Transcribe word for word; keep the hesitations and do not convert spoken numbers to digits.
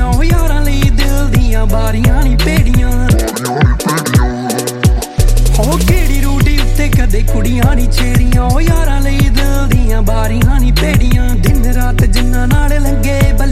ਛੇੜੀਆਂ ਉਹ ਯਾਰਾਂ ਲਈ ਦਿਲ ਦੀਆਂ ਬਾਰੀਆਂ ਨੀ ਪੇੜੀਆਂ ਹੋ ਕਿਹੜੀ ਰੂਟੀ ਉੱਤੇ ਕਦੇ ਕੁੜੀਆਂ ਨੀ ਛੇੜੀਆਂ ਉਹ ਯਾਰਾਂ ਲਈ ਦਿਲ ਦੀਆਂ ਬਾਰੀਆਂ ਨੀ ਪੇੜੀਆਂ ਦਿਨ ਰਾਤ ਜਿੰਨਾਂ ਨਾਲ ਲੰਗੇ